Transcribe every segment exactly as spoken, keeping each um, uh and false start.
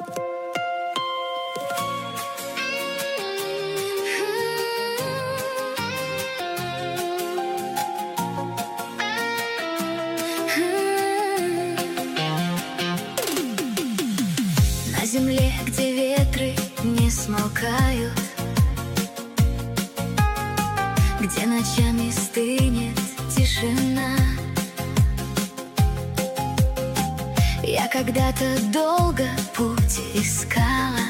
На земле, где ветры не смолкают, где ночами стынет тишина, я когда-то долго путь искала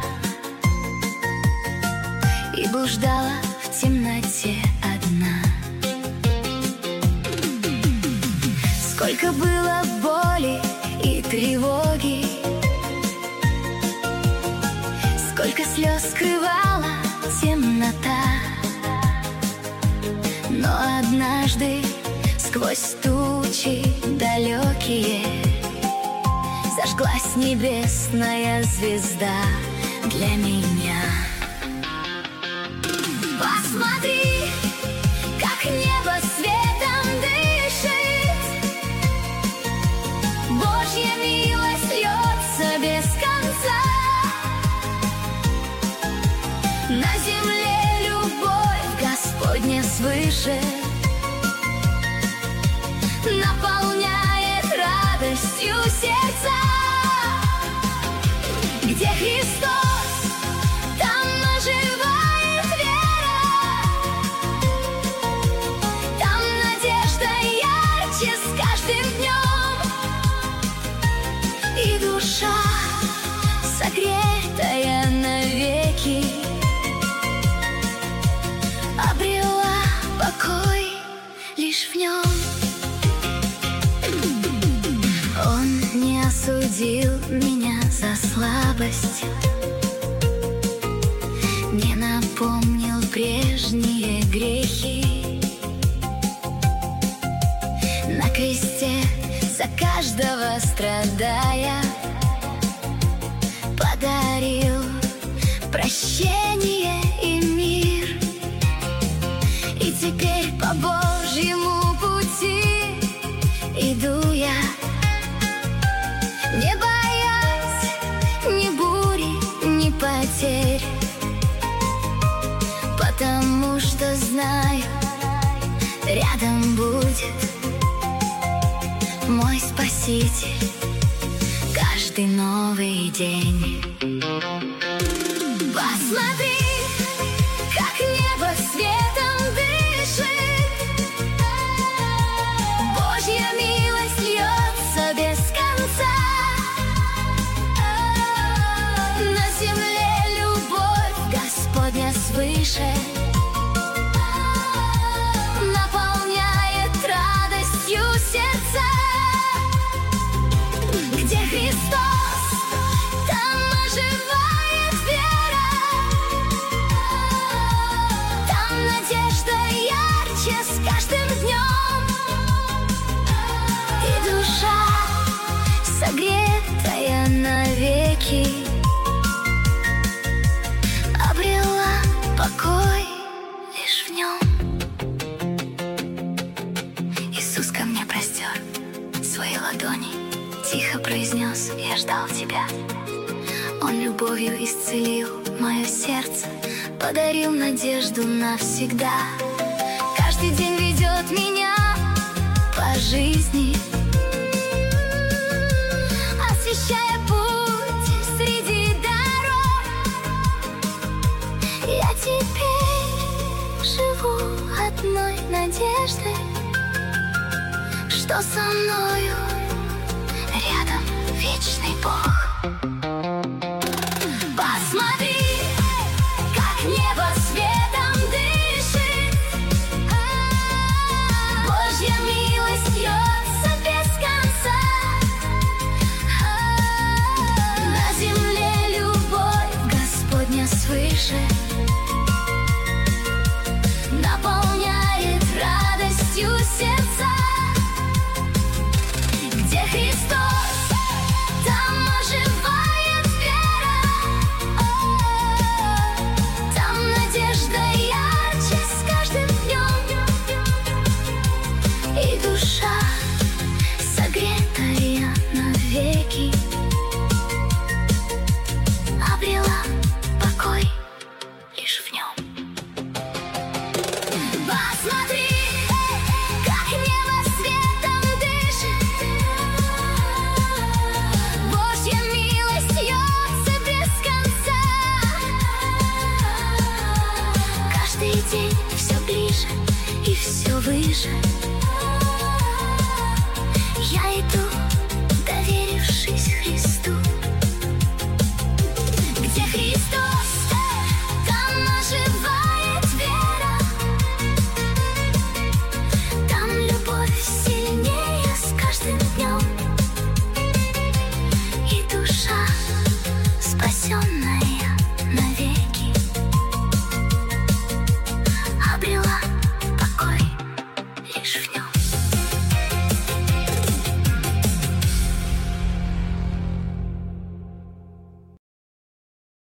и блуждала в темноте одна. Сколько было боли и тревоги, сколько слез скрывала темнота. Но однажды сквозь тучи далекие зажглась небесная звезда для меня. Посмотри, как небо светом дышит, Божья милость льется без конца. На земле любовь Господня свыше наполняет радостью сердца. Где Христос, там оживает вера, там надежда ярче с каждым днем, и душа, согретая навеки, обрела покой лишь в нем. Он не осудил меня за слабость, не напомнил прежние грехи. На кресте за каждого страдая подарил прощение и мир. И теперь по Божьему пути иду я, не боясь ни бури, ни потерь, потому что знаю, рядом будет мой Спаситель каждый новый день. Посмотри, как небо светом дышит, Божья милость льется без конца. На земле любовь Господня свыше наполняет радостью сердца. Где Христос, там оживает вера, там надежда ярче с каждым днем, и душа, согретая навеки, обрела покой лишь в нем. Иисус ко мне простер свои ладони, тихо произнес: я ждал тебя. Он любовью исцелил мое сердце, подарил надежду навсегда. Каждый день ведет меня по жизни, освещая путь среди дорог. Я теперь живу одной надеждой, что со мною рядом вечный Бог.